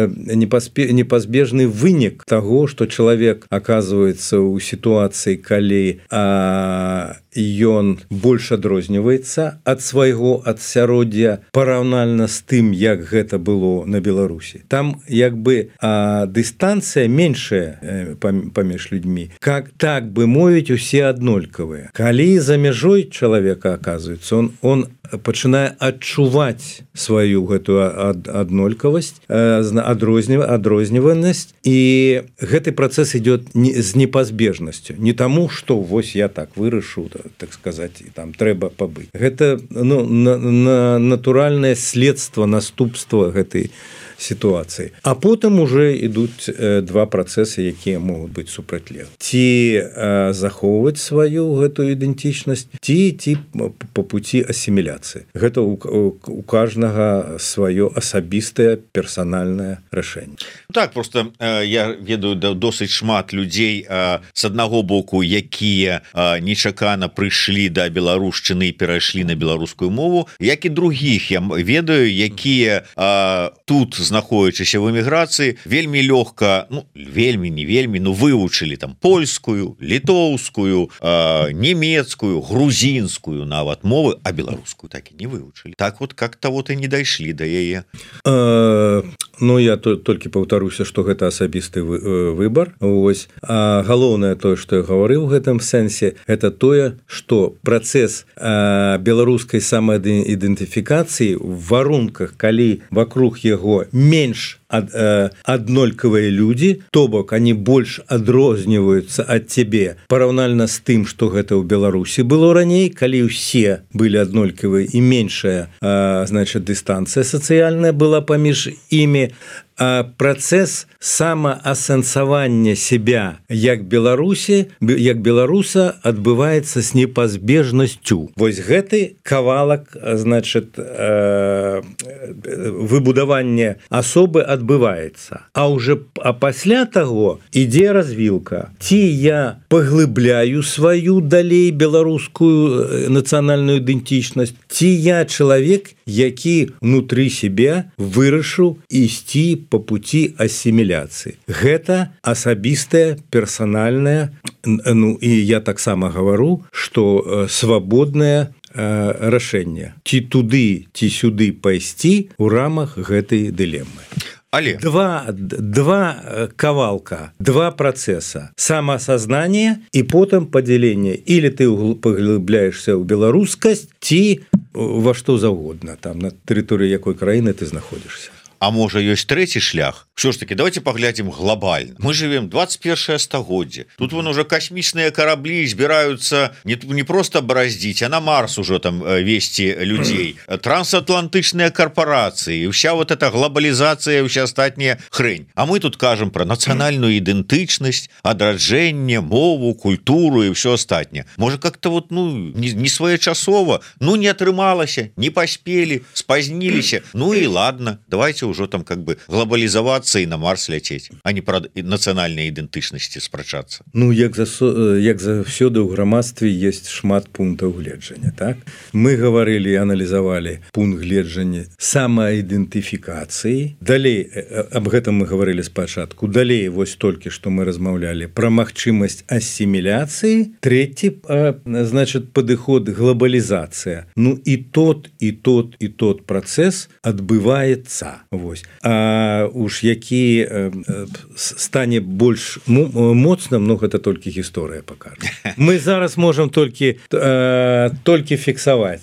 вынік таго, што чалавек аказваецца ў сітуацыі, калі ён больш адрозніваецца ад свайго асяроддзя параўнальна з тым, як гэта было на Беларусі. Там як бы дыстанцыя меншая паміж людзьмі. Так бы мовіць, усе аднолькавыя. Калі за мяжой чалавека аказваецца, он пачынае адчуваць сваю гэтую аднолькавасць, адрозніванасць, і гэты працэс ідзе з непазбежнасцю. Не таму, што вось я так вырашыў, так сказаць, і там трэба пабыць. Гэта натуральнае следства, наступства гэтай сітуацыі. А потым уже ідуць два працэсы, якія могуць быць супрацьлеглы. Ці захоўваць сваю гэтую ідэнтычнасць, ці по пуці асіміляцыі. Гэта у кожнага сваё асабістае персанальнае рашэнне. Так, просто я ведаю досыць шмат людзей з аднаго боку, якія нечакана прыйшлі да беларушчыны і перайшлі на беларускую мову, як і другіх я ведаю, якія тут знаходзячыся в эміграцыі вельмі лёгка, вельмі не вельмі, вывучылі там польскую, літоўскую, нямецкую, грузінскую нават мовы, а беларускую так і не вывучылі. Так вот как-то вот і не дайшлі да яе. Я толькі паўтаруся, што гэта асабісты выбар. Вось. А галоўнае тое, што я гаварыў у гэтым сэнсе, гэта тое, што працэс беларускай самаідэнтыфікацыі в варунках, калі вокруг яго менш аднолькавыя людзі, то бок они больш адрозніваюцца ад цябе параўнальна з тым, што гэта ў Беларусі было раней, калі ўсе былі аднолькавыя і меншая дыстанцыя сацыяльная была паміж імі. Працэс самаасэнсавання себя як беларуса адбываецца з непазбежнасцю. Вось гэты кавалак, выбудаванне асобы адбываецца. А пасля таго ідзе развілка. Ці я паглыбляю сваю далей беларускую нацыянальную ідэнтычнасць, ці я чалавек, які внутры себе вырашыў ісці по пути асіміляцыі. Гэта асабістае, персанальнае, і я таксама гавару, што свабоднае рашэнне. Ці туды, ці сюды пайсці ў рамах гэтай дылемы. Але два кавалка, два працэса. Самаасазнанне і потым падзяленне. Или ты паглыбляешься ў беларускасць, ці во што заўгодна, там, на тэрыторыі якой краіны ты знаходзішся. А можа, ёсць трэці шлях? Все ж таки, давайте поглядим глобально. Мы живем 21 стагоддзе. Тут вон уже космічныя караблі збіраюцца не просто бороздить, а на Марс уже там вести людей. Трансатлантычныя корпорации, вся вот эта глобализация, вся астатняя хрень. А мы тут кажем про национальную идентичность, адраджэнне, мову, культуру и все астатняе. Может, как-то вот, не своечасова, не атрымалася, не поспели, спазнились. И ладно, давайте уже там как бы глобализоваться и на Марс ляцець, а не про нацыянальныя ідэнтычнасці спрачацца. Як заўсёды ў грамадстве есть шмат пунктаў гледжання, так? Мы гаварылі і аналізавалі пункт гледжання самаідэнтыфікацыі. Далей, аб гэтым мы гаварылі спачатку. Далей, вось толькі што мы размаўлялі пра магчымасць асіміляцыі. Трэці, падыход глобалізацыя. І тот працэс адбываецца. Вось. А уж які стане больш моцным, ну гэта толькі гісторыя пакажа. Мы зараз можам толькі фіксаваць.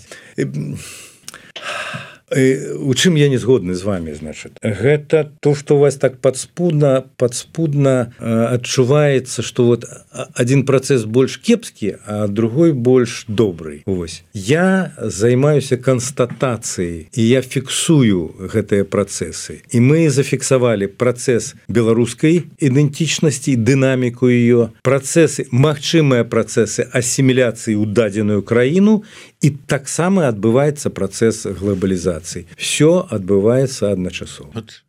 У чым я не згодны з вами, значит, гэта то, что у вас так подспудна адчуваецца, что вот один працэс больш кепскі, а другой больш добрый. Вось. Я займаюся канстатацыяй, і я фіксую гэтыя працэсы. І мы зафіксавалі працэс беларускай ідэнтычнасці, дынаміку ее, працэсы, магчымыя працэсы асіміляцыі ў дадзеную краіну, і таксама адбываецца працэс глобалізацыі. Все адбываецца адначасова.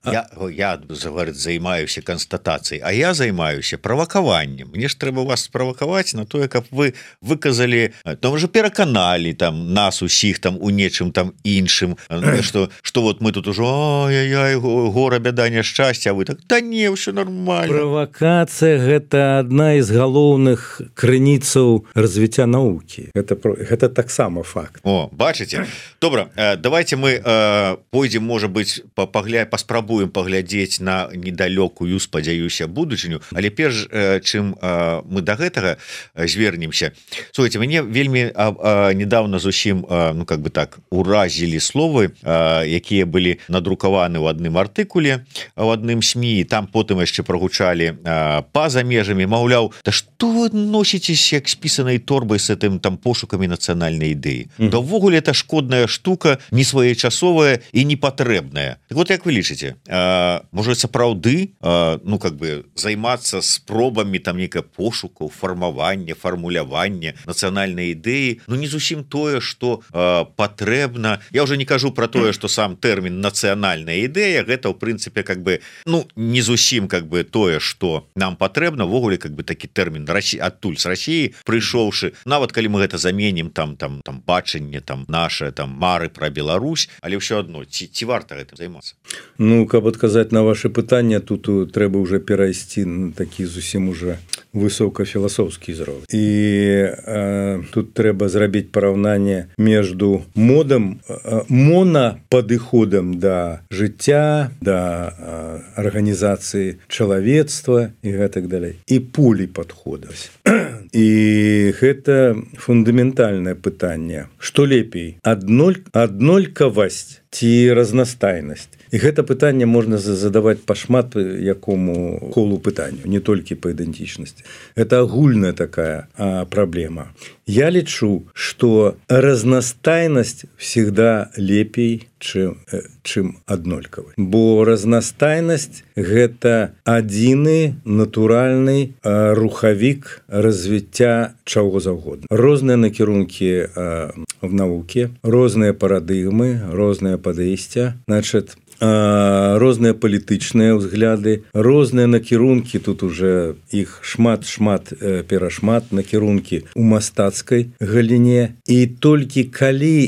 Я займаюся канстатацыяй, а я займаюся правакаваннем. Мне ж трэба вас справакаваць на тое, каб вы выказалі, там уже пераканалі там нас усіх там у нечым там іншым, что вот мы тут ужо ай-яй, гора, бяда, няшчасце, а вы так, да не, ўсё нормально. Правакацыя гэта адна з галоўных крыніцаў развіцця навукі. Гэта таксама факт. О, бачыце? Добра, давайте мы пойдзем, можа быць, паспрабуем паглядзець на недалёкую, спадзяюся, будучыню, але перш чым мы да гэтага звернемся. Слухайте, мяне вельмі недавно зусім, ну как бы так, уразілі словы, якія былі надрукаваны ў адным артыкуле, у адным СМІ, там потым яшчэ прогучалі па-за межамі, маўляў, да што вы носіцесь як спісанай торбай с этим там пошукамі нацыянальнай ідэі? Да ўвогуле это шкодная штука, не своечасовая і непатрэбная. Так вот, як вы лічыце, можа сапраўды, ну как бы займацца спробамі там нейкае пошукаў, фармавання, фармулявання нацыянальнай ідэі, ну не зусім тое, што патрэбна. Я уже не кажу про тое, што сам тэрмін нацыянальная ідэя, гэта ў прынцыпе как бы, ну не зусім как бы тое, што нам патрэбна, ўвогуле как бы такі тэрмін адтуль з Расіі прыйшоўшы, нават калі мы гэта заменім там бачанне там наше там мары про Беларусь, але ўсё адно ці варта гэтым займацца? Ну, каб адказаць на ваше пытанне, тут трэба уже перайсці на такі зусім уже высокафіласофскі ўзровень. І тут трэба зрабіць параўнанне между монападыходам да жыцця, да арганізацыі чалавецтва і гэтак далей, і поліпадходаў. І гэта фундаментальнае пытанне. Што лепей, аднолькавасць ці разнастайнасць? І гэта пытанне можна задаваць па шмат якому колу пытанню, не толькі па ідэнтычнасці. Это агульная такая праблема. Я лічу, што разнастайнасць всегда лепей, чым аднолькавасць. Бо разнастайнасць – гэта адзіны натуральны рухавік развіцця чаго заўгодна. Розныя накірункі в навуке, розныя парадыгмы, розныя падэйсця, значит, розныя палітычныя ўзгляды, розныя накірункі, тут уже іх перашмат накірункі ў мастацкай галіне, і толькі калі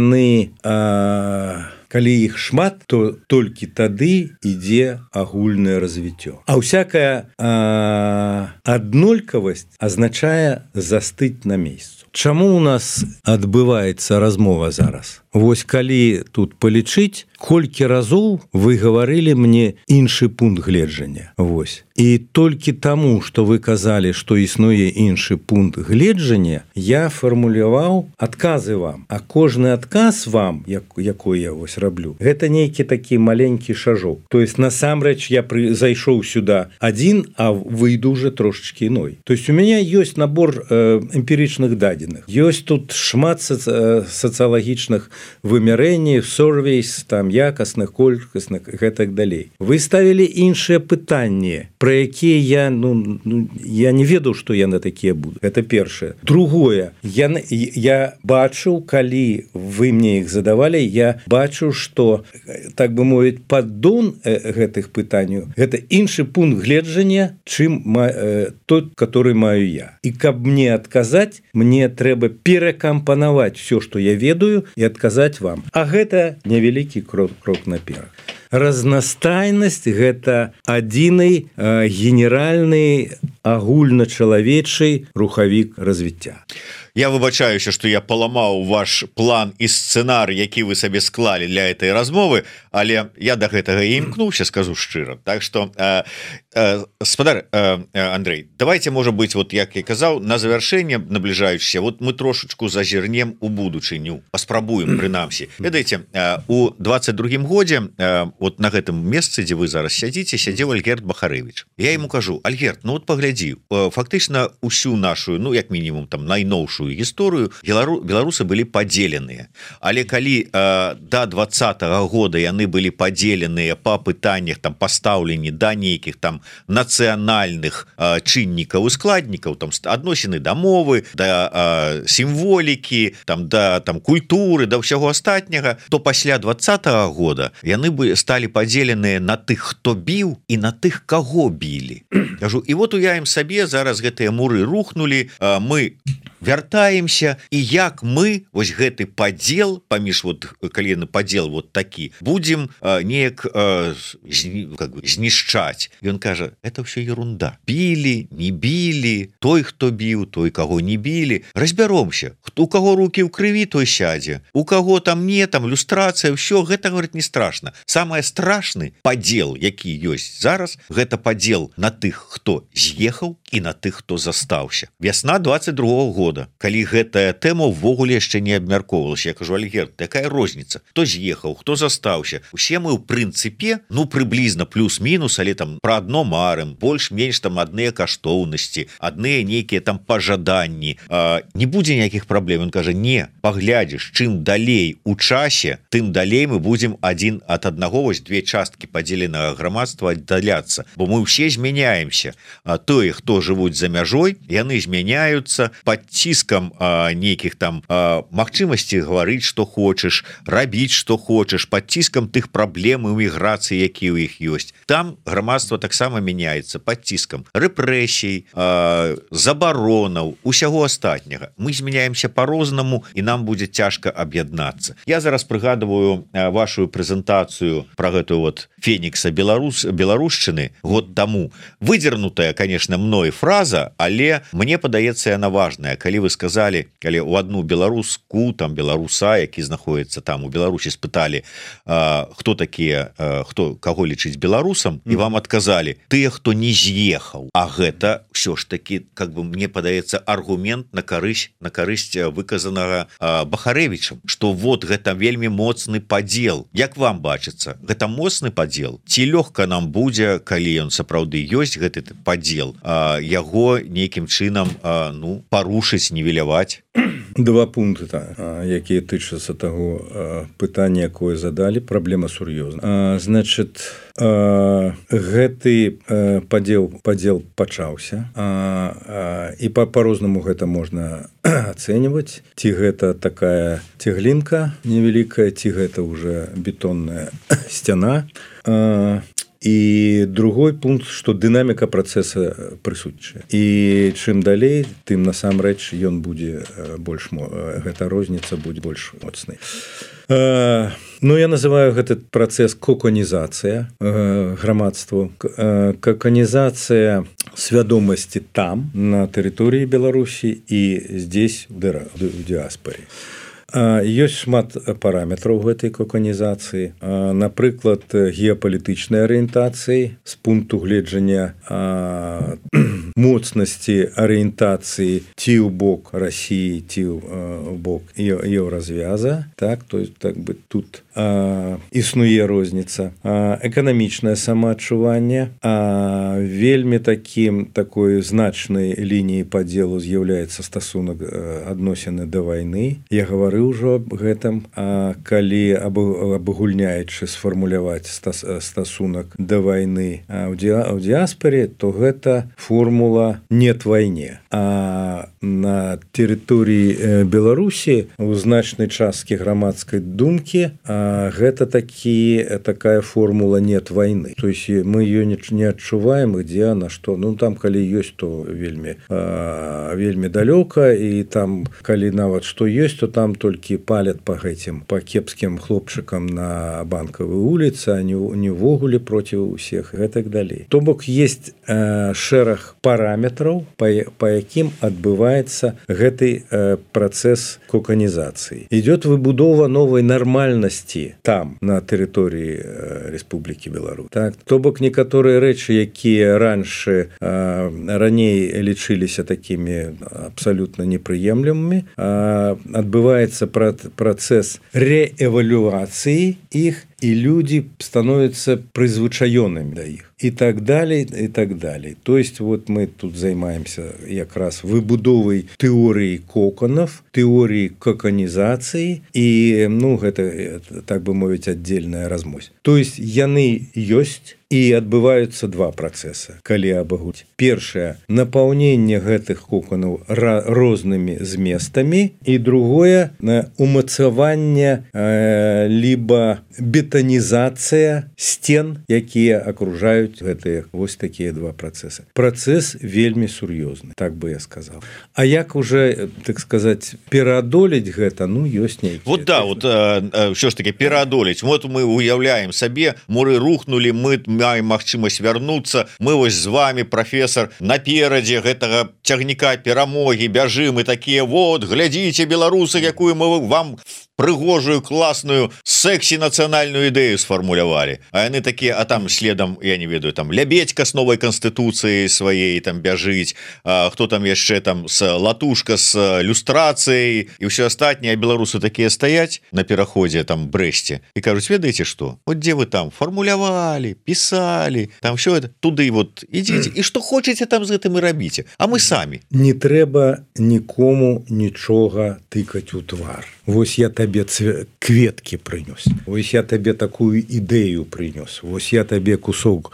іх шмат, то толькі тады ідзе агульнае развіццё. А ўсякая аднолькавасць азначае застыць на месцу. Чаму у нас адбываецца размова зараз? Вось калі тут палічыць, колькі разоў вы гаварылі мне іншы пункт гледжання. Вось. І толькі таму, што вы казалі, што існуе іншы пункт гледжання, я фармуляваў адказы вам. А кожны адказ вам, якой я вось раблю, гэта нейкі такі маленькі шажок. То есть насамрэч я зайшоў сюда адзін, а выйду уже трошечкі іной. То есть у меня ёсць набор эмпірычных дадзеных. Ёсць тут шмат сацыялагічных вымярэнняў, сурвейс, там якасных, колькасных і гэтак далей. Вы ставілі іншыя пытанні, пра якія я не ведаў, што яны такія будуць. Это першае. Другое, я бачыў, калі вы мне іх задавалі, я бачыў, што, так бы мовіць, паддон гэтых пытанняў, гэта іншы пункт гледжання, чым той, который маю я. І каб мне адказаць, мне трэба перакампанаваць все, што я ведаю, і адказаць вам. А гэта невялікі крок наперад. Разнастайнасць – гэта адзіны генеральны агульначалавечы рухавік развіцця. я выбачаюся, что я паламаў ваш план і сцэнар, які вы сабе склалі для этой размовы, але я до гэтага і імкнуўся, скажу шчыра. Так что гаспадар Андрей, давайте, можа быть, вот як я казаў, на завяршэнне набліжаючыся, вот мы трошечку зазірнем у будучыню, паспрабуем прынамсі. Ведаеце, у 22-м годзе вот на гэтым месцы, дзе вы зараз сядзіце, сядзеў Альгерд Бахарэвіч. Я ему кажу: Альгерд, ну вот паглядзі, фактычна усю нашу, ну як мінімум там найноўшую гісторыю беларусы былі падзеленыя, але калі до 20-го года яны былі падзеленыя па пытаннях там пастаўленні да нейкіх там нацыянальных чыннікаў і складнікаў, там адносіны да мовы, да сімволікі, там да там культуры, да ўсяго астатняга, то пасля 20-го года яны бы сталі падзеленыя на тых, хто біў, і на тых, каго білі. Кажу, і вот уявім сабе, зараз гэтыя муры рухнулі, мы вяртаемся, і як мы вось гэты падзел паміж, вот калі яны падзел вот такі, будзем неяк знішчаць. Ён кажа: это все ерунда, білі, не білі, той, хто біў, той, каго не білі, разбяромся, у каго руки ў крыві, той сядзе, у каго там не, там люстрацыя, ўсё гэта, говорит, не страшно. Самае страшны падзел, які ёсць зараз, гэта падзел на тых, хто з'ехаў, і на тых, хто застаўся. Вясна 22-го года, калі гэтая тэма ўвогуле яшчэ не абмяркоўвалася. Я кажу: Альгерд, якая розніца, хто з'ехаў, хто застаўся? Усе мы ў прынцыпе, ну прыблізна плюс-мінус, але там пра адно марым, больш-менш там адныя каштоўнасці, адныя нейкія там пажаданні, не будзе ніякіх праблем. Ён кажа: не, паглядзіш, чым далей у часе, тым далей мы будзем адзін ад аднаго, вось две часткі падзеленага грамадства аддаляцца, бо мы ўсе змяняемся. Тое, хто жывуць за мяжой, яны змяняюцца пад ціскам нейкіх там магчымасці гаварыць, што хочаш, рабіць, што хочаш, пад ціскам тых праблем і міграцыі, якія ў іх ёсць. Там грамадства таксама мяняецца пад ціскам рэпрэсій, забаронаў, усяго астатняга. Мы змяняемся по-рознаму, і нам будзе цяжка аб'яднацца. Я зараз прыгадываю вашу прэзентацыю пра гэтую вот фенікса беларушчыны год таму. Выдзернутая, конечно, мной фраза, але мне падаецца яна важная. Калі вы сказалі, калі у адну беларуску, там беларуса, які знаходіцца там у Беларусі, спыталі, хто такія, хто каго лічыць беларусам, і вам адказалі: тыя, хто не з'ехаў. А гэта ўсё ж таки, как бы мне падаецца, аргумент на карысць выказанага Бахарэвічам, што вот гэта вельмі моцны падзел. Як вам бачыцца, гэта моцны падзел? Ці лёгка нам будзе, калі ён сапраўды ёсць, гэты падзел, яго нейкім чынам ну парушыць, нівеляваць? Два пункты, якія тычацца таго пытання, якое задалі. Праблема сур'ёзная. Значит, гэты падзел пачаўся, і па-рознаму гэта можна ацэньваць. Ці гэта такая цеглінка невялікая, ці гэта уже бетонная сцяна. І другой пункт, што дынаміка працэса прысутнічае. І чым далей, тым насамрэч ён будзе больш, гэта розніца будзе больш моцнай. Ну, я называю гэты працэс коканізацыя грамадству. Коканізацыя свядомасці там, на тэрыторыі Беларусі, і здесь у дыаспаре. Ёсць шмат параметраў гэтай коканізацыі. Напрыклад, геапалітычнай арыентацыі з пункту гледжання моцнасці арыентацыі ці ў бок Расіі, ці ў бок еўразвяза. Так, то есть, так бы тут існуе розніца. Эканамічнае самаадчуванне. Вельмі такой значнай лініяй падзелу з'яўляецца стасунак адносіны да вайны. Я гаварыў ўжо аб гэтым, калі абагульняючы сфармуляваць стасунак да вайны ў дыаспаре, то гэта формула «нет вайне». А на тэрыторыі Беларусі у значнай часткі грамадскай думкі гэта такая формула «нет вайны». То есть мы ее не адчуваем, где она, што. Ну, там, калі ёсць, то вельмі далёка, і там, калі нават што ёсць, то там толькі палят па кепскім хлопчыкам на Банкавай вуліцы, а не ўвогуле проці ўсіх, гэтак далей. То бок, есть шэраг параметраў, па якім адбываецца адбываецца гэты працэс коканізацыі. Идет выбудова новой нормальнасці там, на тэрыторыі Рэспублікі Беларусь. Так, то бок некаторыя рэчы, якія раней лічыліся такімі абсалютна непрыемлемымі, адбываецца працэс рээвалюацыі іх, і людзі становятся прызвычаёнымі да іх. И так далее, и так далее. То есть вот мы тут займаемся якраз выбудовай тэорыі коконов, тэорыі коканізацыі, і гэта, так бы мовіць, аддзельная размовь. То есть яны ёсць, і адбываюцца два працэсы, калі абагуць. Першае, напаўненне гэтых коконаў рознымі зместамі, і другое, умацаванне либо бетанізацыя сцен, якія акружаюць гэтыя вось такія два працэсы. Працэс вельмі сур'ёзны, так бы я сказал. А як уже, так сказать, пераадолець гэта, ёсць нейкія. Вот да, вот що ж таки пераадолець. Вот мы уяўляем сабе, муры рухнули, мы маем магчымасць вярнуцца, мы вось з вами, прафесор, наперадзе гэтага цягніка перамогі бяжым, і такія, вот, глядзіце, беларусы, якую мы вам прыгожую, класную, сексі нацыянальную ідэю сфармулявалі. А яны такія, а там следам, я не ведаю, там Лябедька з новай канстытуцыяй сваей там бяжыць, хто там яшчэ там с Латушка з люстрацыяй і ўсё астатняе. Беларусы такія стаяць на пераходзе там Брэсце і кажуць, ведаеце што? Вот дзе вы там фармулявалі, пісалі, там все это, туды вот ідзіце, і што хочаце там з гэтым і рабіце, а мы самі. Не трэба нікому нічога тыкаць у твар. Вось я табе кветкі прынёс. Вось я табе такую ідэю прынёс. Вось я табе кусок.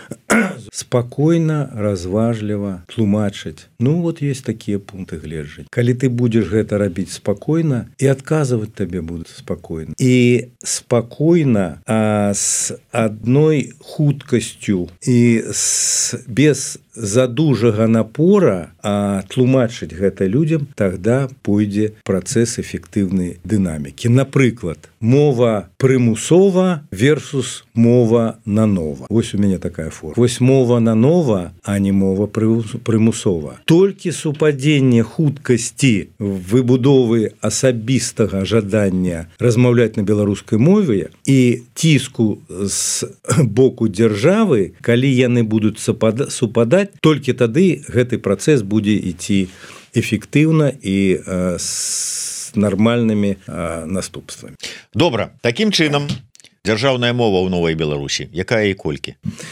Спокойно, разважліва тлумачыць. Вот есть такія пункты гледжання. Калі ты будзеш гэта рабіць спокойно, і адказваць табе будуць спокойно. І спокойно, с адной хуткасцю і без задужага напора тлумачыць гэта людям, тогда пойдзе працэс эфектыўнай дынамікі. Напрыклад, мова прымусова versus мова нанова. Вось у мяне такая форма. Вось мова нанова, а не мова прымусова. Толькі супадзенне хуткасці выбудовы асабістага жадання размаўляць на беларускай мове і ціску з боку дзяржавы, калі яны будуць супадаць, толькі тады гэты працэс будзе ісці эфектыўна і з нармальнымі наступствамі. Добра, такім чынам дзяржаўная мова ў Новай Беларусі, якая і колькі?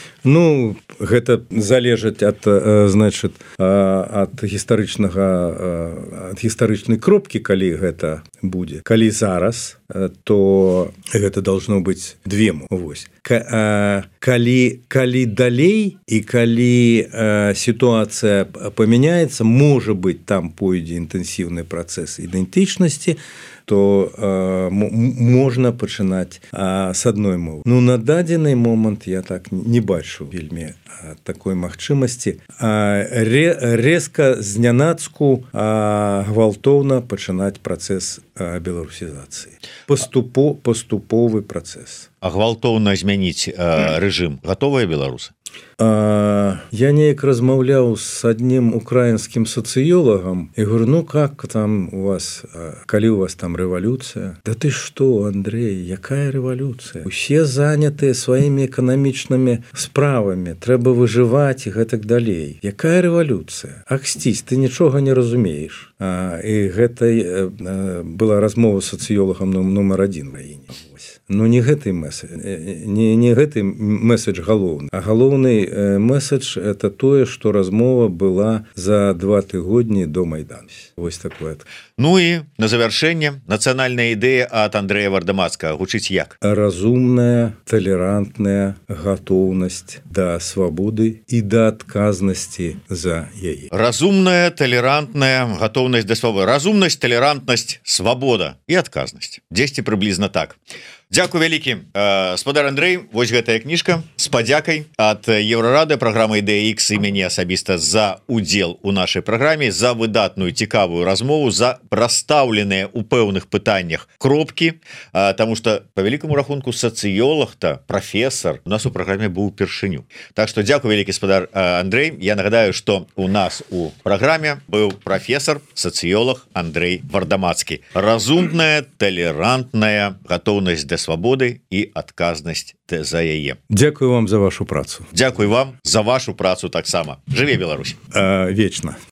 Гэта залежыць ад, значит, ад гістарычнай кропкі, калі гэта будзе. Калі зараз, то гэта должно быць две мовы. Калі далей і калі сітуацыя памяняецца, можа быць, там пойдзе інтэнсіўны працэс ідэнтычнасці, то можна пачынаць з адной мовы. На дадзены момант я так не бачу вельмі такой магчымасці. Резка знянацку гвалтоўна пачынаць працэс беларусізацыі. Паступовы працэс. А гвалтоўна змяніць рэжым гатовыя беларусы? Я неяк размаўляў з аднім украінскім сацыёлагам і говорю, как там у вас, калі у вас там рэвалюцыя? Да ты што, Андрей, якая рэвалюцыя? Усе занятыя сваімі эканамічнымі справамі, трэба выжываць і гэтак далей. Якая рэвалюцыя? Ах, сцісь, ты нічога не разумееш. І гэта была размова з сацыёлагам нумар 1 в краіне. Не гэты месседж галоўны. А галоўны месседж – это тое, што размова была за 2 тыгодні до Майдану. Вось такое. І на завяршэнне нацыянальная ідэя ад Андрэя Вардамацкага гучыць як? Разумная, талерантная гатоўнасць да свабоды і да адказнасці за яе. Разумная, талерантная гатоўнасць да свабоды. Разумнасць, талерантнасць, свабода і адказнасць. Дзесьці прыблізна так. Дзякуй вялікі спадар Андрей, вось гэтая кніжка з падзякай ад Еўрарады праграмы IDX і мяне асабіста за удзел у нашай праграме, за выдатную цікавую размову, за прастаўленыя ў пэўных пытаннях кропкі, таму што по вялікаму рахунку сацыёлог-то прафесор у нас у праграме быў упершыню. Так што дзякуй вялікі спадар Андрей. Я нагадаю, што у нас у праграме быў прафесор, сацыёлог Андрей Вардамацкі. Разумная, талерантная гатоўнасць да свабоды і адказнасць за яе. Дзякую вам за вашу працу. Дзякуй вам за вашу працу таксама. Жыве Беларусь. Вечна.